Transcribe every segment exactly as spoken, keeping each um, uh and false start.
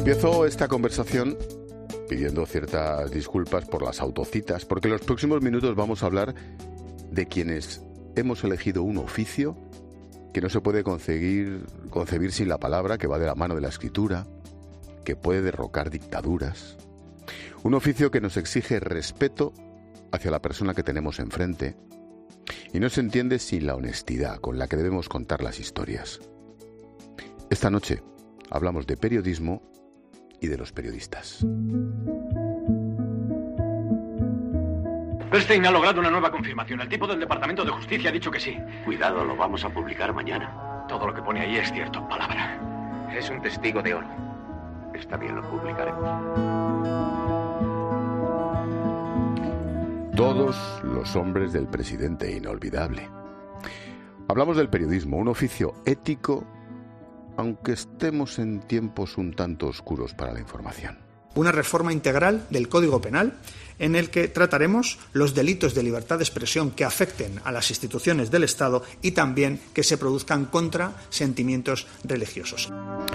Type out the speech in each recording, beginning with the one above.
Empiezo esta conversación pidiendo ciertas disculpas por las autocitas, porque en los próximos minutos vamos a hablar de quienes hemos elegido un oficio que no se puede concebir, concebir sin la palabra, que va de la mano de la escritura, que puede derrocar dictaduras. Un oficio que nos exige respeto hacia la persona que tenemos enfrente y no se entiende sin la honestidad con la que debemos contar las historias. Esta noche hablamos de periodismo y de los periodistas. Bernstein ha logrado una nueva confirmación. El tipo del Departamento de Justicia ha dicho que sí. Cuidado, lo vamos a publicar mañana. Todo lo que pone ahí es cierto, palabra. Es un testigo de oro. Está bien, lo publicaremos. Todos los hombres del presidente inolvidable. Hablamos del periodismo, un oficio ético, aunque estemos en tiempos un tanto oscuros para la información. Una reforma integral del Código Penal en el que trataremos los delitos de libertad de expresión que afecten a las instituciones del Estado y también que se produzcan contra sentimientos religiosos.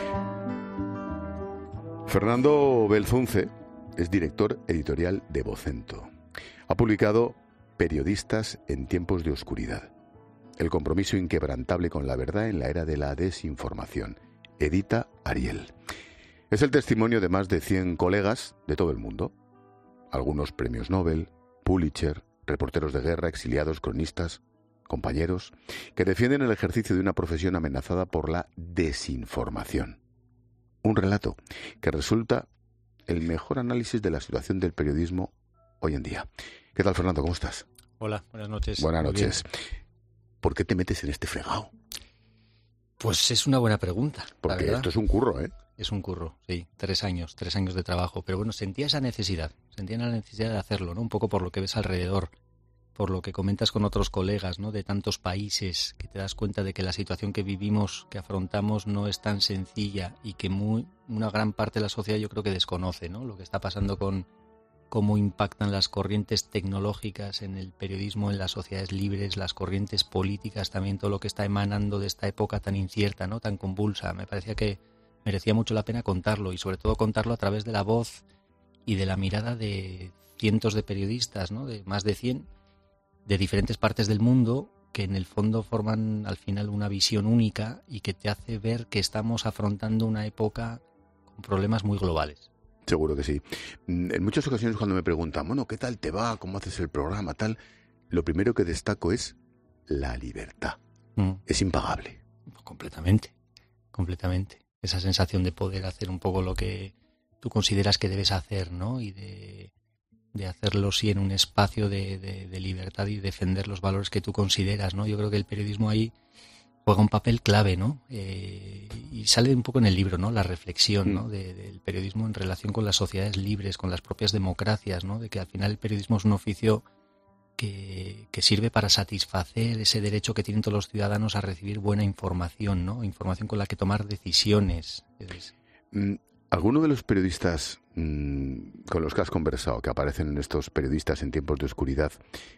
Fernando Belzunce es director editorial de Vocento. Ha publicado Periodistas en tiempos de oscuridad. El compromiso inquebrantable con la verdad en la era de la desinformación. Edita Ariel. Es el testimonio de más de cien colegas de todo el mundo. Algunos premios Nobel, Pulitzer, reporteros de guerra, exiliados, cronistas, compañeros, que defienden el ejercicio de una profesión amenazada por la desinformación. Un relato que resulta el mejor análisis de la situación del periodismo hoy en día. ¿Qué tal, Fernando? ¿Cómo estás? Hola, buenas noches. Buenas noches. ¿Por qué te metes en este fregado? Pues es una buena pregunta. Porque esto es un curro, ¿eh? Es un curro, sí. Tres años, tres años de trabajo. Pero bueno, sentía esa necesidad, sentía la necesidad de hacerlo, ¿no? Un poco por lo que ves alrededor, por lo que comentas con otros colegas, ¿no? De tantos países, que te das cuenta de que la situación que vivimos, que afrontamos, no es tan sencilla y que muy, una gran parte de la sociedad yo creo que desconoce, ¿no? Lo que está pasando con cómo impactan las corrientes tecnológicas en el periodismo, en las sociedades libres, las corrientes políticas, también todo lo que está emanando de esta época tan incierta, ¿no? Tan convulsa. Me parecía que merecía mucho la pena contarlo y sobre todo contarlo a través de la voz y de la mirada de cientos de periodistas, ¿no? De más de cien, de diferentes partes del mundo, que en el fondo forman al final una visión única y que te hace ver que estamos afrontando una época con problemas muy globales. Seguro que sí. En muchas ocasiones cuando me preguntan, bueno, ¿qué tal te va? ¿Cómo haces el programa? Tal, lo primero que destaco es la libertad. Mm. Es impagable. Completamente, completamente. Esa sensación de poder hacer un poco lo que tú consideras que debes hacer, ¿no? Y de, de hacerlo sí en un espacio de, de, de libertad y defender los valores que tú consideras, ¿no? Yo creo que el periodismo ahí juega un papel clave, ¿no? Eh, y sale un poco en el libro, ¿no? La reflexión, ¿no? De, del periodismo en relación con las sociedades libres, con las propias democracias, ¿no? De que al final el periodismo es un oficio que, que sirve para satisfacer ese derecho que tienen todos los ciudadanos a recibir buena información, ¿no? Información con la que tomar decisiones. Es... ¿Alguno de los periodistas mmm, con los que has conversado, que aparecen en estos periodistas en tiempos de oscuridad,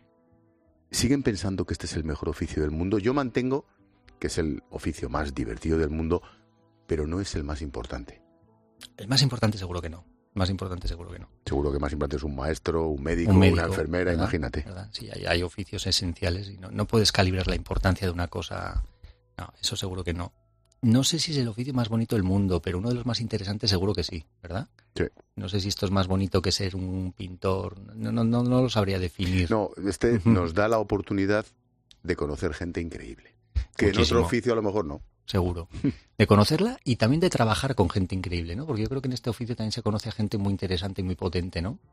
siguen pensando que este es el mejor oficio del mundo? Yo mantengo que es el oficio más divertido del mundo, pero no es el más importante. El más importante seguro que no. Más importante seguro que no. Seguro que más importante es un maestro, un médico, un médico una enfermera, ¿verdad? Imagínate. ¿verdad? Sí, hay, hay oficios esenciales y no, no puedes calibrar la importancia de una cosa. No, eso seguro que no. No sé si es el oficio más bonito del mundo, pero uno de los más interesantes seguro que sí, ¿verdad? Sí. No sé si esto es más bonito que ser un pintor. No, no, no, no lo sabría definir. No, este uh-huh. nos da la oportunidad de conocer gente increíble. Que Muchísimo. En otro oficio a lo mejor no. Seguro. De conocerla y también de trabajar con gente increíble, ¿no? Porque yo creo que en este oficio también se conoce a gente muy interesante y muy potente, ¿no?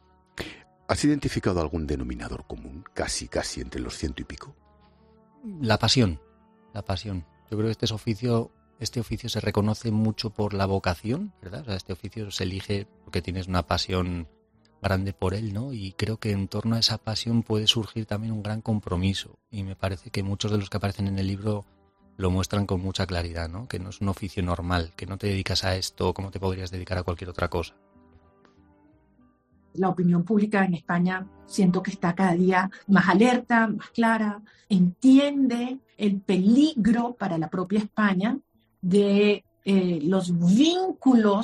¿Has identificado algún denominador común, casi, casi entre los ciento y pico? La pasión. La pasión. Yo creo que este oficio, este oficio se reconoce mucho por la vocación, ¿verdad? O sea, este oficio se elige porque tienes una pasión grande por él, ¿no? Y creo que en torno a esa pasión puede surgir también un gran compromiso. Y me parece que muchos de los que aparecen en el libro lo muestran con mucha claridad, ¿no? Que no es un oficio normal, que no te dedicas a esto como te podrías dedicar a cualquier otra cosa. La opinión pública en España siento que está cada día más alerta, más clara, entiende el peligro para la propia España de eh, los vínculos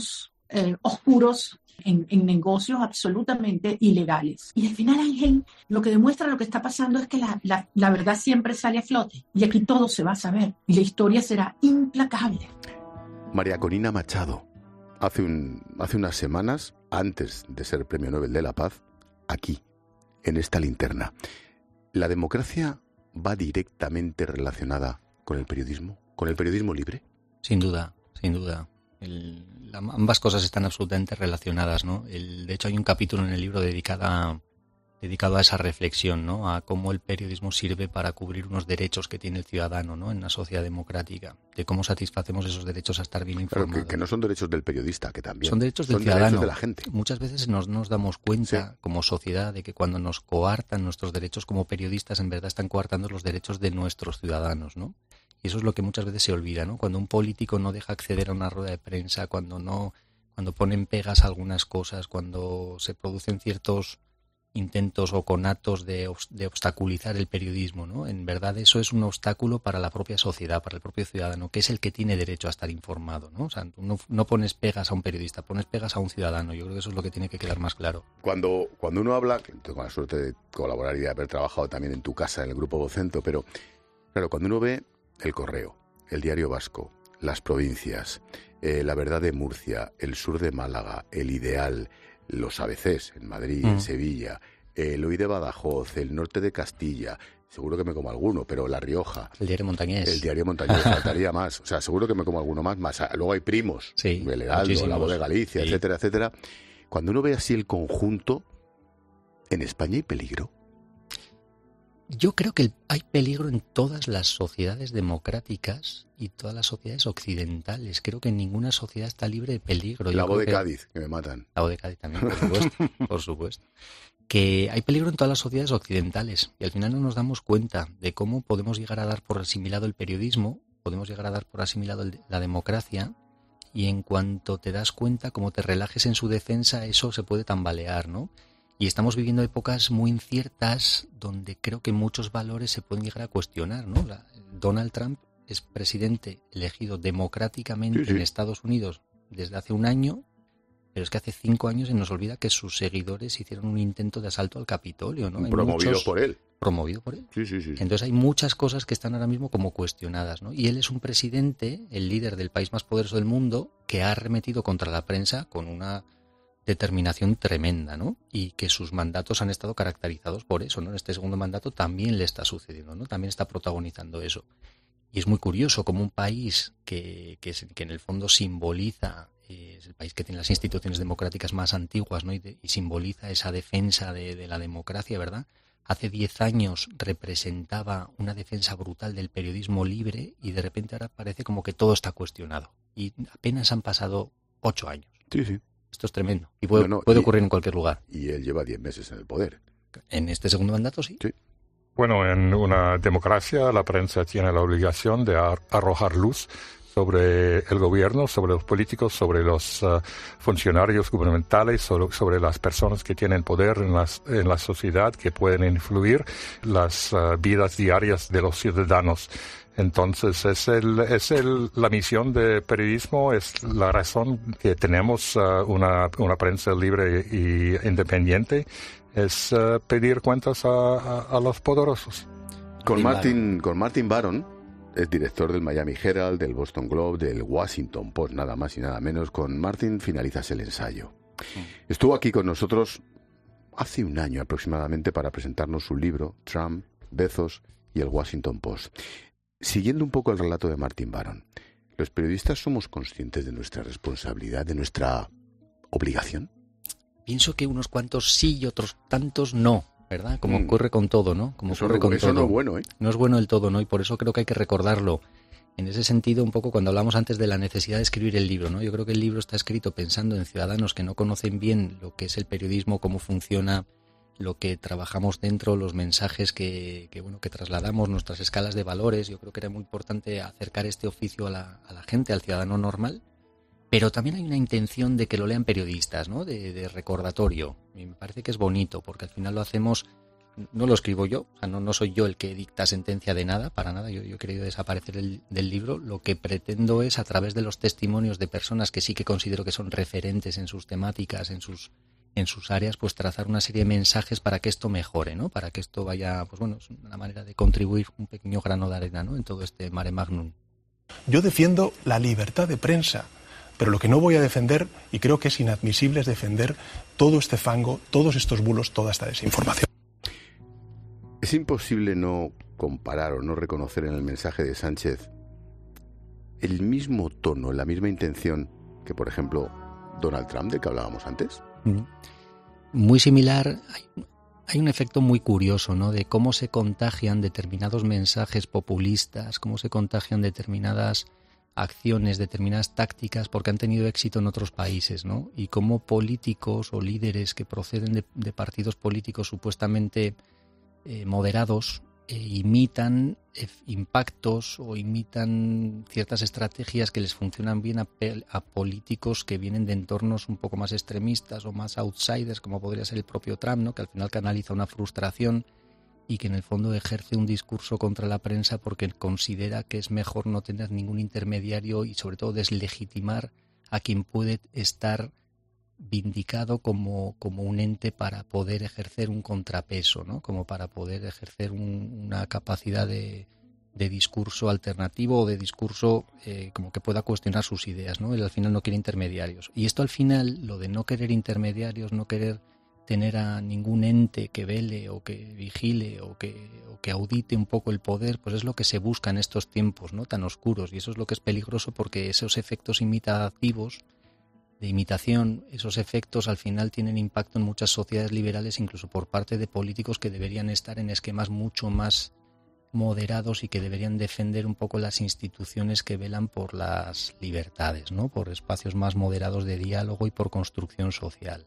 eh, oscuros, en, en negocios absolutamente ilegales. Y al final, Ángel, lo que demuestra lo que está pasando es que la, la, la verdad siempre sale a flote. Y aquí todo se va a saber. Y la historia será implacable. María Corina Machado, hace, un, hace unas semanas, antes de ser Premio Nobel de la Paz, aquí, en esta linterna, ¿la democracia va directamente relacionada con el periodismo? ¿Con el periodismo libre? Sin duda, sin duda. El, la, ambas cosas están absolutamente relacionadas, ¿no? El, de hecho, hay un capítulo en el libro dedicado a, dedicado a esa reflexión, ¿no? A cómo el periodismo sirve para cubrir unos derechos que tiene el ciudadano, ¿no? En una sociedad democrática, de cómo satisfacemos esos derechos a estar bien informados. Claro, que, que no son derechos del periodista, que también son derechos del son ciudadano. Derechos de la gente. Muchas veces nos, nos damos cuenta, sí, como sociedad, de que cuando nos coartan nuestros derechos como periodistas, en verdad están coartando los derechos de nuestros ciudadanos, ¿no? Y eso es lo que muchas veces se olvida, ¿no? Cuando un político no deja acceder a una rueda de prensa, cuando no, cuando ponen pegas a algunas cosas, cuando se producen ciertos intentos o conatos de, de obstaculizar el periodismo, ¿no? En verdad eso es un obstáculo para la propia sociedad, para el propio ciudadano, que es el que tiene derecho a estar informado, ¿no? O sea, no, no pones pegas a un periodista, pones pegas a un ciudadano. Yo creo que eso es lo que tiene que quedar más claro. Cuando, cuando uno habla, tengo la suerte de colaborar y de haber trabajado también en tu casa, en el Grupo Vocento, pero claro, cuando uno ve El Correo, El Diario Vasco, Las Provincias, eh, La Verdad de Murcia, El Sur de Málaga, El Ideal, los A B Cs en Madrid, mm. en Sevilla, el Hoy de Badajoz, el Norte de Castilla, seguro que me como alguno, pero La Rioja. El Diario Montañés. El Diario Montañés, faltaría más. O sea, seguro que me como alguno más. más. Luego hay primos, sí, el Heraldo, La Voz de Galicia, sí, etcétera, etcétera. Cuando uno ve así el conjunto, ¿en España hay peligro? Yo creo que hay peligro en todas las sociedades democráticas y todas las sociedades occidentales. Creo que ninguna sociedad está libre de peligro. La voz de que... Cádiz, que me matan. La voz de Cádiz también, por supuesto. por supuesto. Que hay peligro en todas las sociedades occidentales y al final no nos damos cuenta de cómo podemos llegar a dar por asimilado el periodismo, podemos llegar a dar por asimilado el, la democracia, y en cuanto te das cuenta, como te relajes en su defensa, eso se puede tambalear, ¿no? Y estamos viviendo épocas muy inciertas donde creo que muchos valores se pueden llegar a cuestionar, ¿no? La, Donald Trump es presidente elegido democráticamente sí, sí. en Estados Unidos desde hace un año, pero es que hace cinco años se nos olvida que sus seguidores hicieron un intento de asalto al Capitolio, ¿no? Promovido muchos, por él. Promovido por él. Sí, sí, sí. Entonces hay muchas cosas que están ahora mismo como cuestionadas, ¿no? Y él es un presidente, el líder del país más poderoso del mundo, que ha arremetido contra la prensa con una determinación tremenda, ¿no? Y que sus mandatos han estado caracterizados por eso, ¿no? En este segundo mandato también le está sucediendo, ¿no? También está protagonizando eso. Y es muy curioso como un país que, que, es, que en el fondo simboliza, eh, es el país que tiene las instituciones democráticas más antiguas, ¿no? Y, de, y simboliza esa defensa de, de la democracia, ¿verdad? Hace diez años representaba una defensa brutal del periodismo libre y de repente ahora parece como que todo está cuestionado. Y apenas han pasado ocho años. Sí, sí. Esto es tremendo y puede, no, no, puede y, ocurrir en cualquier lugar. Y él lleva diez meses en el poder. En este segundo mandato, sí. Sí. Bueno, en una democracia la prensa tiene la obligación de arrojar luz sobre el gobierno, sobre los políticos, sobre los uh, funcionarios gubernamentales, sobre, sobre las personas que tienen poder en, las, en la sociedad, que pueden influir las uh, vidas diarias de los ciudadanos. Entonces, es el, es el, la misión de periodismo, es la razón que tenemos uh, una, una prensa libre y independiente, es uh, pedir cuentas a, a, a los poderosos. Con Martin, con Martin Baron, es director del Miami Herald, del Boston Globe, del Washington Post, nada más y nada menos. Con Martin finalizas el ensayo. Estuvo aquí con nosotros hace un año aproximadamente para presentarnos su libro, Trump, Bezos y el Washington Post. Siguiendo un poco el relato de Martin Baron, ¿los periodistas somos conscientes de nuestra responsabilidad, de nuestra obligación? Pienso que unos cuantos sí y otros tantos no, ¿verdad? Como mm. ocurre con todo, ¿no? Como eso ocurre no, con eso todo. no es bueno, ¿eh? No es bueno del todo, ¿no? Y por eso creo que hay que recordarlo. En ese sentido, un poco cuando hablamos antes de la necesidad de escribir el libro, ¿no? Yo creo que el libro está escrito pensando en ciudadanos que no conocen bien lo que es el periodismo, cómo funciona, lo que trabajamos dentro, los mensajes que, que bueno que trasladamos, nuestras escalas de valores. Yo creo que era muy importante acercar este oficio a la, a la gente, al ciudadano normal, pero también hay una intención de que lo lean periodistas, ¿no? De, de recordatorio. Y me parece que es bonito, porque al final lo hacemos no lo escribo yo, o sea, no, no soy yo el que dicta sentencia de nada, para nada, yo, yo he querido desaparecer el, del libro. Lo que pretendo es, a través de los testimonios de personas que sí que considero que son referentes en sus temáticas, en sus en sus áreas, pues trazar una serie de mensajes para que esto mejore, ¿no? Para que esto vaya, pues bueno, es una manera de contribuir un pequeño grano de arena, ¿no? En todo este mare magnum. Yo defiendo la libertad de prensa, pero lo que no voy a defender, y creo que es inadmisible, es defender todo este fango, todos estos bulos, toda esta desinformación. Es imposible no comparar o no reconocer en el mensaje de Sánchez el mismo tono, la misma intención que, por ejemplo, Donald Trump, del que hablábamos antes. Muy similar. Hay, hay un efecto muy curioso, ¿no? De cómo se contagian determinados mensajes populistas, cómo se contagian determinadas acciones, determinadas tácticas, porque han tenido éxito en otros países, ¿no? Y cómo políticos o líderes que proceden de, de partidos políticos supuestamente eh, moderados eh, imitan eh, impactos o imitan ciertas estrategias que les funcionan bien a, a políticos que vienen de entornos un poco más extremistas o más outsiders, como podría ser el propio Trump, ¿no? Que al final canaliza una frustración y que en el fondo ejerce un discurso contra la prensa porque considera que es mejor no tener ningún intermediario y sobre todo deslegitimar a quien puede estar vindicado como, como un ente para poder ejercer un contrapeso, ¿no? Como para poder ejercer un, una capacidad de, de discurso alternativo o de discurso eh, como que pueda cuestionar sus ideas, ¿no? Él al final no quiere intermediarios. Y esto al final, lo de no querer intermediarios, no querer tener a ningún ente que vele o que vigile o que, o que audite un poco el poder, pues es lo que se busca en estos tiempos, ¿no? Tan oscuros, y eso es lo que es peligroso porque esos efectos imitativos de imitación, esos efectos al final tienen impacto en muchas sociedades liberales, incluso por parte de políticos que deberían estar en esquemas mucho más moderados y que deberían defender un poco las instituciones que velan por las libertades, ¿no? Por espacios más moderados de diálogo y por construcción social.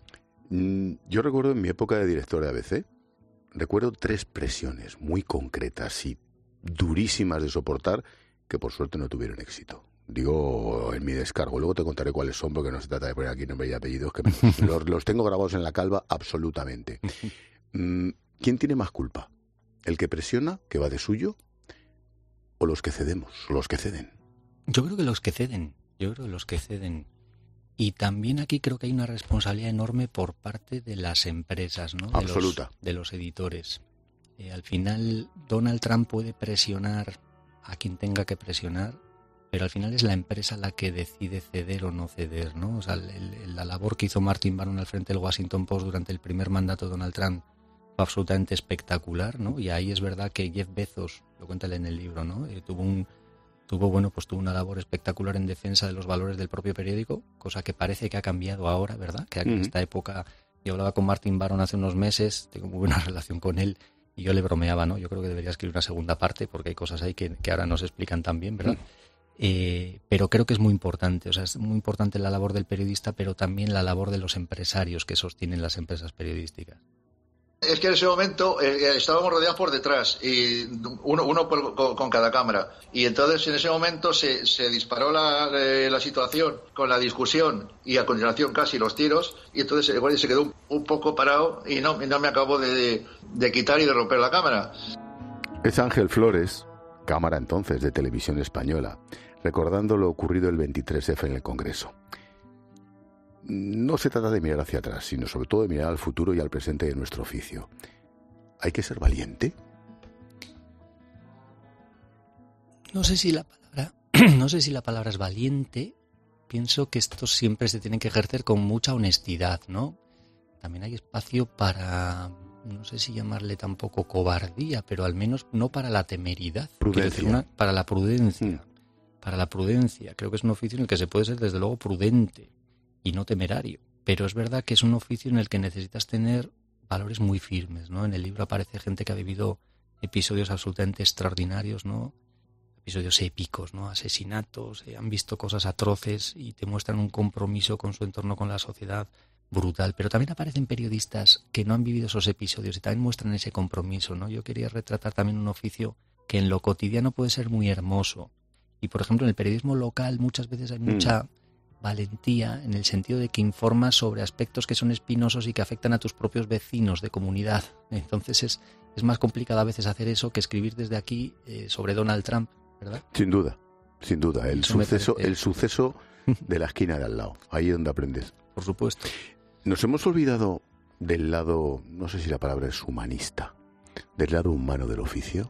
Yo recuerdo en mi época de director de A B C, recuerdo tres presiones muy concretas y durísimas de soportar que por suerte no tuvieron éxito. Digo, en mi descargo, luego te contaré cuáles son, porque no se trata de poner aquí nombre y apellidos, que me, los, los tengo grabados en la calva absolutamente. ¿Quién tiene más culpa? ¿El que presiona, que va de suyo, o los que cedemos, los que ceden? Yo creo que los que ceden, yo creo que los que ceden. Y también aquí creo que hay una responsabilidad enorme por parte de las empresas, ¿no? De Absoluta. Los, de los editores. Eh, al final, Donald Trump puede presionar a quien tenga que presionar, pero al final es la empresa la que decide ceder o no ceder, ¿no? O sea, el, el, la labor que hizo Martin Baron al frente del Washington Post durante el primer mandato de Donald Trump fue absolutamente espectacular, ¿no? Y ahí es verdad que Jeff Bezos, lo cuenta él en el libro, ¿no? Eh, tuvo un tuvo bueno pues tuvo una labor espectacular en defensa de los valores del propio periódico, cosa que parece que ha cambiado ahora, ¿verdad? Que en uh-huh. esta época, yo hablaba con Martin Baron hace unos meses, tengo muy buena relación con él, y yo le bromeaba, ¿no? Yo creo que debería escribir una segunda parte porque hay cosas ahí que, que ahora no se explican tan bien, ¿verdad? Uh-huh. Eh, pero creo que es muy importante, o sea, es muy importante la labor del periodista, pero también la labor de los empresarios que sostienen las empresas periodísticas. Es que en ese momento eh, estábamos rodeados por detrás, y uno, uno por, con, con cada cámara. Y entonces en ese momento se, se disparó la, eh, la situación con la discusión y a continuación casi los tiros. Y entonces el guardia se quedó un, un poco parado y no, y no me acabó de, de, de quitar y de romper la cámara. Es Ángel Flores, cámara entonces de Televisión Española, recordando lo ocurrido el veintitrés efe en el Congreso. No se trata de mirar hacia atrás, sino sobre todo de mirar al futuro y al presente de nuestro oficio. ¿Hay que ser valiente? No sé si la palabra, no sé si la palabra es valiente. Pienso que esto siempre se tiene que ejercer con mucha honestidad, ¿no? También hay espacio para, no sé si llamarle tampoco cobardía, pero al menos no para la temeridad. Prudencia. Una, para la prudencia. Mm. Para la prudencia. Creo que es un oficio en el que se puede ser desde luego prudente y no temerario, pero es verdad que es un oficio en el que necesitas tener valores muy firmes, ¿no? En el libro aparece gente que ha vivido episodios absolutamente extraordinarios, ¿no? Episodios épicos, ¿no? Asesinatos, eh, han visto cosas atroces y te muestran un compromiso con su entorno, con la sociedad brutal, pero también aparecen periodistas que no han vivido esos episodios y también muestran ese compromiso, ¿no? Yo quería retratar también un oficio que en lo cotidiano puede ser muy hermoso y, por ejemplo, en el periodismo local muchas veces hay mucha... Mm. valentía en el sentido de que informas sobre aspectos que son espinosos y que afectan a tus propios vecinos de comunidad. Entonces es, es más complicado a veces hacer eso que escribir desde aquí eh, sobre Donald Trump, ¿verdad? Sin duda, sin duda. El Eso me suceso, parece- el suceso de la esquina de al lado, ahí es donde aprendes. Por supuesto. Nos hemos olvidado del lado, no sé si la palabra es humanista, del lado humano del oficio.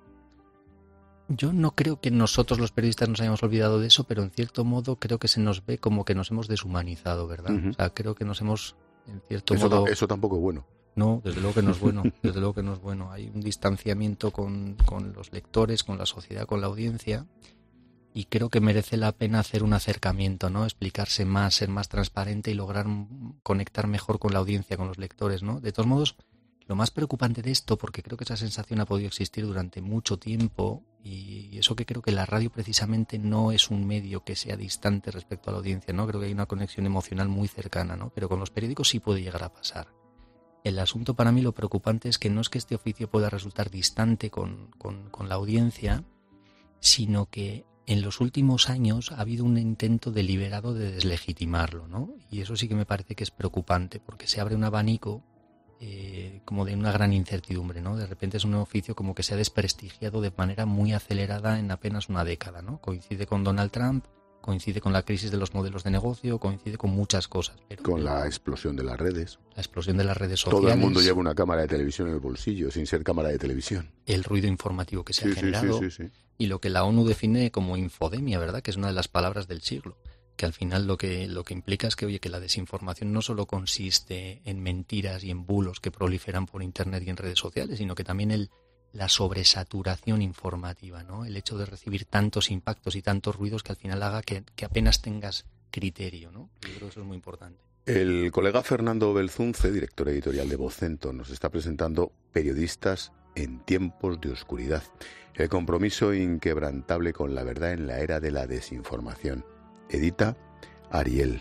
Yo no creo que nosotros los periodistas nos hayamos olvidado de eso, pero en cierto modo creo que se nos ve como que nos hemos deshumanizado, ¿verdad? Ujú. O sea, creo que nos hemos, en cierto Eso, modo... ta- eso tampoco es bueno. No, desde luego que no es bueno, desde luego que no es bueno. Hay un distanciamiento con, con los lectores, con la sociedad, con la audiencia, y creo que merece la pena hacer un acercamiento, ¿no? Explicarse más, ser más transparente y lograr mm, conectar mejor con la audiencia, con los lectores, ¿no? De todos modos, lo más preocupante de esto, porque creo que esa sensación ha podido existir durante mucho tiempo, y eso que creo que la radio precisamente no es un medio que sea distante respecto a la audiencia, ¿no? Creo que hay una conexión emocional muy cercana, ¿no? Pero con los periódicos sí puede llegar a pasar. El asunto para mí, lo preocupante es que no es que este oficio pueda resultar distante con, con, con la audiencia, sino que en los últimos años ha habido un intento deliberado de deslegitimarlo, ¿no? Y eso sí que me parece que es preocupante, porque se abre un abanico eh, como de una gran incertidumbre, ¿no? De repente es un oficio como que se ha desprestigiado de manera muy acelerada en apenas una década, ¿no? Coincide con Donald Trump, coincide con la crisis de los modelos de negocio, coincide con muchas cosas. Pero Con la explosión de las redes. la explosión de las redes sociales, Todo el mundo lleva una cámara de televisión en el bolsillo, sin ser cámara de televisión. el ruido informativo que se Sí, ha sí, generado, sí, sí, sí. y lo que la ONU define como infodemia, ¿verdad? Que es una de las palabras del siglo. Que al final lo que, lo que implica es que, oye, que la desinformación no solo consiste en mentiras y en bulos que proliferan por Internet y en redes sociales, sino que también el, la sobresaturación informativa, ¿no? El hecho de recibir tantos impactos y tantos ruidos que al final haga que, que apenas tengas criterio, ¿no? Yo creo que eso es muy importante. El colega Fernando Belzunce, director editorial de Vocento, nos está presentando Periodistas en tiempos de oscuridad. El compromiso inquebrantable con la verdad en la era de la desinformación. Edita Ariel.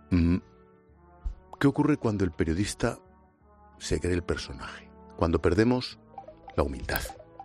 ¿Qué ocurre cuando el periodista se cree el personaje? Cuando perdemos la humildad.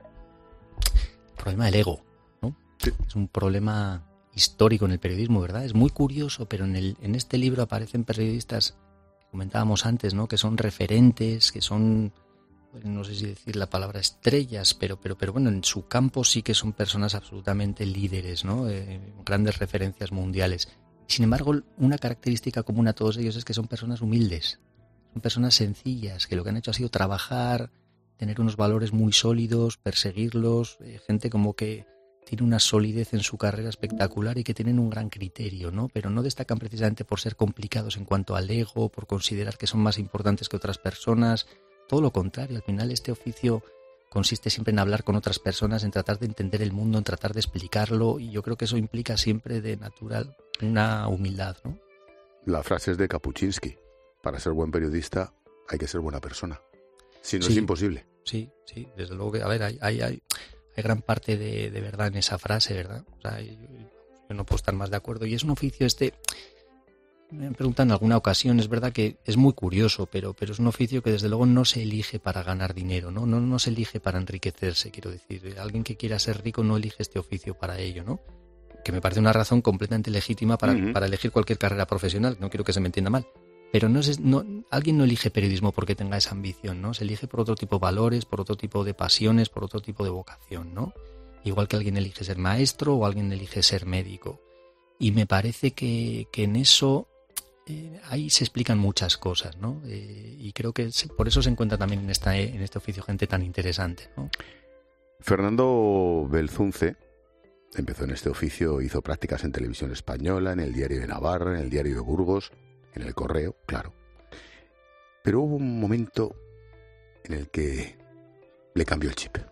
El problema del ego, ¿no? Sí. Es un problema histórico en el periodismo, ¿verdad? Es muy curioso, pero en, el, en este libro aparecen periodistas que comentábamos antes, ¿no? Que son referentes, que son, no sé si decir la palabra estrellas, pero, pero, pero bueno, en su campo sí que son personas absolutamente líderes, ¿no? Eh, grandes referencias mundiales. Sin embargo, una característica común a todos ellos es que son personas humildes, son personas sencillas, que lo que han hecho ha sido trabajar, tener unos valores muy sólidos, perseguirlos, eh, gente como que tiene una solidez en su carrera espectacular y que tienen un gran criterio, ¿no? Pero no destacan precisamente por ser complicados en cuanto al ego, por considerar que son más importantes que otras personas. Todo lo contrario, al final este oficio consiste siempre en hablar con otras personas, en tratar de entender el mundo, en tratar de explicarlo, y yo creo que eso implica siempre de natural una humildad, ¿no? La frase es de Kapuczynski. Para ser buen periodista hay que ser buena persona. Si no Sí. es imposible. Sí, sí, desde luego que, a ver, hay, hay, hay, hay gran parte de, de verdad en esa frase, ¿verdad? O sea, yo, yo no puedo estar más de acuerdo. Y es un oficio este, me han preguntado en alguna ocasión, es verdad que es muy curioso, pero, pero es un oficio que desde luego no se elige para ganar dinero, ¿no? No, no se elige para enriquecerse, quiero decir. Alguien que quiera ser rico no elige este oficio para ello, ¿no? Que me parece una razón completamente legítima para, Uh-huh. para elegir cualquier carrera profesional, no quiero que se me entienda mal. Pero no, es, no alguien no elige periodismo porque tenga esa ambición, ¿no? Se elige por otro tipo de valores, por otro tipo de pasiones, por otro tipo de vocación, ¿no? Igual que alguien elige ser maestro o alguien elige ser médico. Y me parece que, que en eso eh, ahí se explican muchas cosas, ¿no? Eh, y creo que se, por eso se encuentra también en, esta, en este oficio gente tan interesante, ¿no? Fernando Belzunce empezó en este oficio, hizo prácticas en Televisión Española, en el Diario de Navarra, en el Diario de Burgos, en el Correo, claro. Pero hubo un momento en el que le cambió el chip.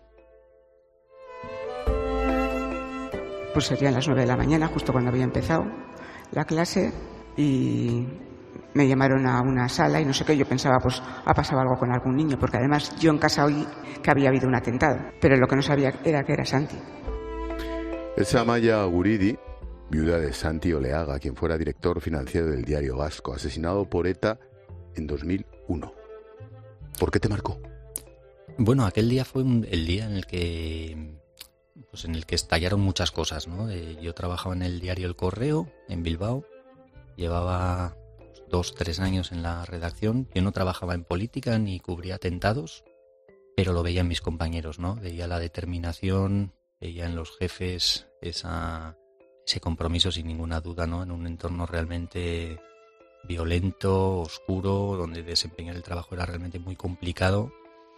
Pues serían las nueve de la mañana, justo cuando había empezado la clase, y me llamaron a una sala y no sé qué, yo pensaba, pues ha pasado algo con algún niño, porque además yo en casa oí que había habido un atentado, pero lo que no sabía era que era Santi. Es Amaya Guridi, viuda de Santi Oleaga, quien fuera director financiero del Diario Vasco, asesinado por ETA en dos mil uno. ¿Por qué te marcó? Bueno, aquel día fue un, el día en el que pues en el que estallaron muchas cosas, ¿no? Eh, yo trabajaba en el diario El Correo, en Bilbao, Llevaba dos, tres años en la redacción. Yo no trabajaba en política ni cubría atentados, pero lo veía en mis compañeros, ¿no? Veía la determinación, veía en los jefes esa, ese compromiso sin ninguna duda, ¿no? En un entorno realmente violento, oscuro, donde desempeñar el trabajo era realmente muy complicado.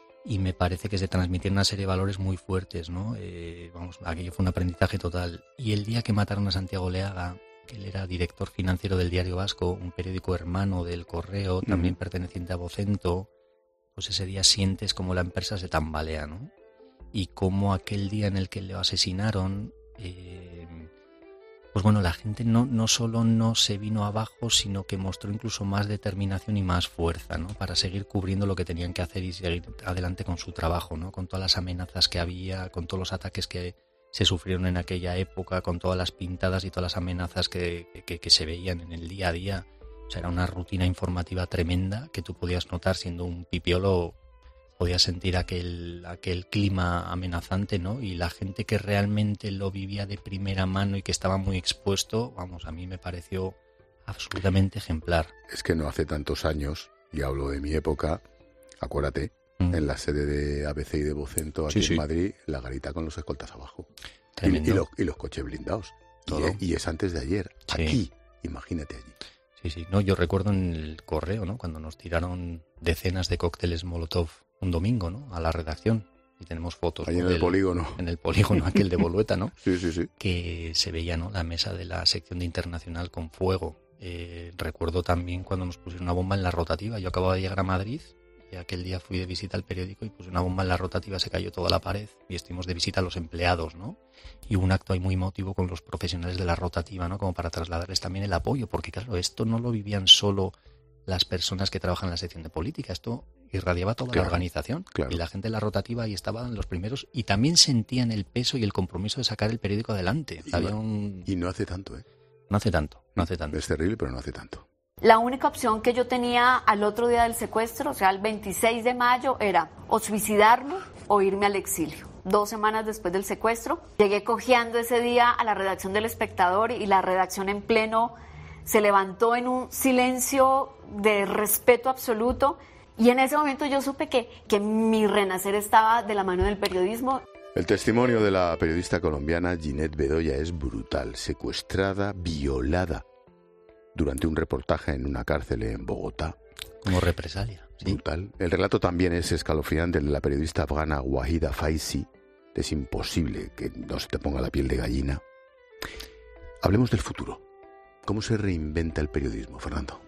Y me parece que se transmitían una serie de valores muy fuertes, ¿no? Eh, vamos, aquello fue un aprendizaje total. Y el día que mataron a Santiago Oleaga, que él era director financiero del Diario Vasco, un periódico hermano del Correo, también mm. perteneciente a Vocento, pues ese día sientes como la empresa se tambalea, ¿no? Y como aquel día en el que le asesinaron, eh, pues bueno, la gente no, no solo no se vino abajo, sino que mostró incluso más determinación y más fuerza, ¿no? Para seguir cubriendo lo que tenían que hacer y seguir adelante con su trabajo, ¿no? Con todas las amenazas que había, con todos los ataques que se sufrieron en aquella época, con todas las pintadas y todas las amenazas que, que, que se veían en el día a día. O sea, era una rutina informativa tremenda que tú podías notar siendo un pipiolo. Podías sentir aquel, aquel clima amenazante, ¿no? Y la gente que realmente lo vivía de primera mano y que estaba muy expuesto, vamos, a mí me pareció absolutamente ejemplar. Es que no hace tantos años, y hablo de mi época, acuérdate, mm. en la sede de A B C y de Vocento aquí sí, sí. en Madrid, la garita con los escoltas abajo. Tremendo. Y, y, los, y los coches blindados. Todo. Y, y es antes de ayer, sí. aquí, imagínate allí. Sí, sí. No, yo recuerdo en el Correo, ¿no? Cuando nos tiraron decenas de cócteles Molotov un domingo, ¿no? A la redacción. Y tenemos fotos. Ahí ¿no? en el Del, polígono. En el polígono aquel de Bolueta, ¿no? sí, sí, sí. Que se veía, ¿no? La mesa de la sección de Internacional con fuego. Eh, recuerdo también cuando nos pusieron una bomba en la rotativa. Yo acababa de llegar a Madrid y aquel día fui de visita al periódico y puse una bomba en la rotativa, se cayó toda la pared y estuvimos de visita a los empleados, ¿no? Y hubo un acto ahí muy emotivo con los profesionales de la rotativa, ¿no? Como para trasladarles también el apoyo, porque claro, esto no lo vivían solo las personas que trabajan en la sección de política, esto irradiaba toda claro, la organización. Claro. Y la gente de la rotativa ahí estaban los primeros y también sentían el peso y el compromiso de sacar el periódico adelante. Y, Había no, un... y no hace tanto, ¿eh? No hace tanto, no hace tanto. Es terrible, pero no hace tanto. La única opción que yo tenía al otro día del secuestro, o sea, el veintiséis de mayo, era o suicidarme o irme al exilio. Dos semanas después del secuestro, llegué cojeando ese día a la redacción del Espectador y la redacción en pleno se levantó en un silencio de respeto absoluto y en ese momento yo supe que, que mi renacer estaba de la mano del periodismo. El testimonio de la periodista colombiana Ginette Bedoya es brutal, secuestrada, violada durante un reportaje en una cárcel en Bogotá. Como represalia. ¿Sí? Brutal. El relato también es escalofriante, el de la periodista afgana Wahida Faisi. Es imposible que no se te ponga la piel de gallina. Hablemos del futuro. ¿Cómo se reinventa el periodismo, Fernando?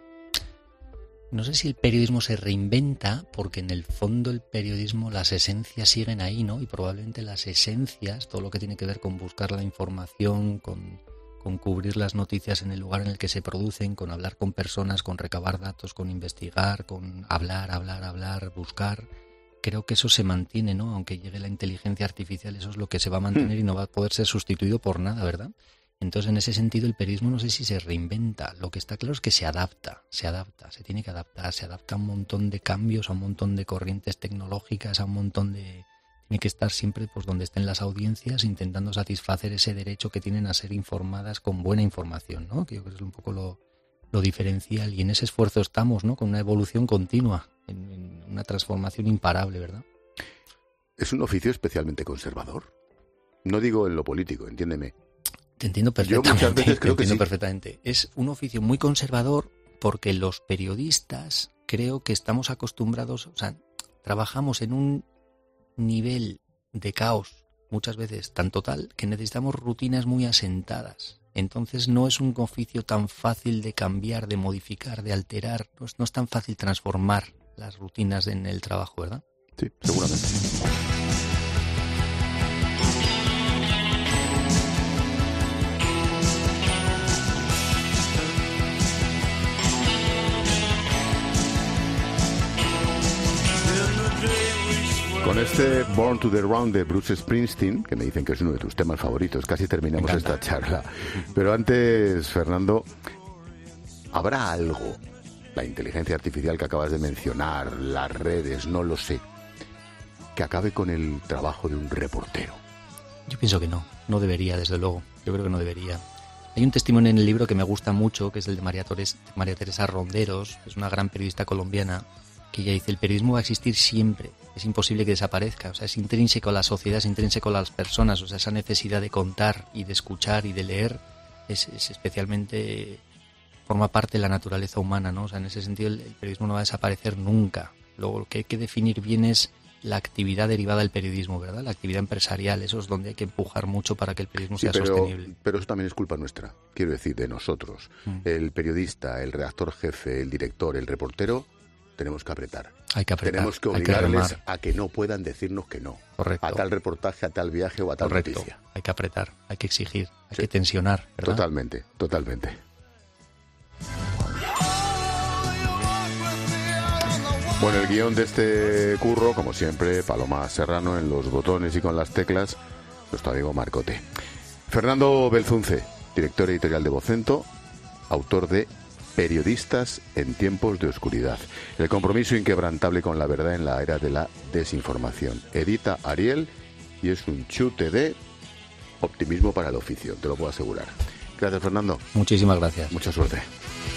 No sé si el periodismo se reinventa, porque en el fondo el periodismo, las esencias siguen ahí, ¿no? Y probablemente las esencias, todo lo que tiene que ver con buscar la información, con... con cubrir las noticias en el lugar en el que se producen, con hablar con personas, con recabar datos, con investigar, con hablar, hablar, hablar, buscar. Creo que eso se mantiene, ¿no? Aunque llegue la inteligencia artificial, eso es lo que se va a mantener y no va a poder ser sustituido por nada, ¿verdad? Entonces, en ese sentido, el periodismo no sé si se reinventa. Lo que está claro es que se adapta, se adapta, se tiene que adaptar, se adapta a un montón de cambios, a un montón de corrientes tecnológicas, a un montón de... Tiene que estar siempre pues donde estén las audiencias intentando satisfacer ese derecho que tienen a ser informadas con buena información, ¿no? Que yo creo que es un poco lo, lo diferencial y en ese esfuerzo estamos, ¿no? Con una evolución continua, en, en una transformación imparable, ¿verdad? Es un oficio especialmente conservador. No digo en lo político, entiéndeme. Te entiendo perfectamente. Yo muchas veces creo te entiendo que sí. perfectamente. Es un oficio muy conservador porque los periodistas creo que estamos acostumbrados, o sea, trabajamos en un nivel de caos muchas veces tan total que necesitamos rutinas muy asentadas. Entonces no es un oficio tan fácil de cambiar, de modificar, de alterar. No es, no es tan fácil transformar las rutinas en el trabajo, ¿verdad? Sí, seguramente. Con este Born to the Round de Bruce Springsteen, que me dicen que es uno de tus temas favoritos, casi terminamos esta charla. Pero antes, Fernando, ¿habrá algo, la inteligencia artificial que acabas de mencionar, las redes, no lo sé, que acabe con el trabajo de un reportero? Yo pienso que no, no debería, desde luego. Yo creo que no debería. Hay un testimonio en el libro que me gusta mucho, que es el de María, Torres, María Teresa Ronderos, que es una gran periodista colombiana, que ella dice: el periodismo va a existir siempre, es imposible que desaparezca, o sea, es intrínseco a la sociedad, es intrínseco a las personas, o sea, esa necesidad de contar y de escuchar y de leer es, es especialmente, forma parte de la naturaleza humana, ¿no? O sea, en ese sentido el, el periodismo no va a desaparecer nunca. Luego, lo que hay que definir bien es la actividad derivada del periodismo, ¿verdad? La actividad empresarial, eso es donde hay que empujar mucho para que el periodismo sí, sea pero, sostenible. Pero eso también es culpa nuestra, quiero decir, de nosotros. Mm. El periodista, el redactor jefe, el director, el reportero, tenemos que apretar. Hay que apretar. Tenemos que obligarles que a que no puedan decirnos que no. Correcto. A tal reportaje, a tal viaje o a tal Correcto. noticia. Hay que apretar, hay que exigir, hay sí. que tensionar, ¿verdad? Totalmente, totalmente. Bueno, el guión de este curro, como siempre, Paloma Serrano en los botones y con las teclas, nuestro amigo Marcote. Fernando Belzunce, director editorial de Vocento, autor de Periodistas en tiempos de oscuridad. El compromiso inquebrantable con la verdad en la era de la desinformación. Edita Ariel y es un chute de optimismo para el oficio, te lo puedo asegurar. Gracias, Fernando. Muchísimas gracias. Mucha suerte.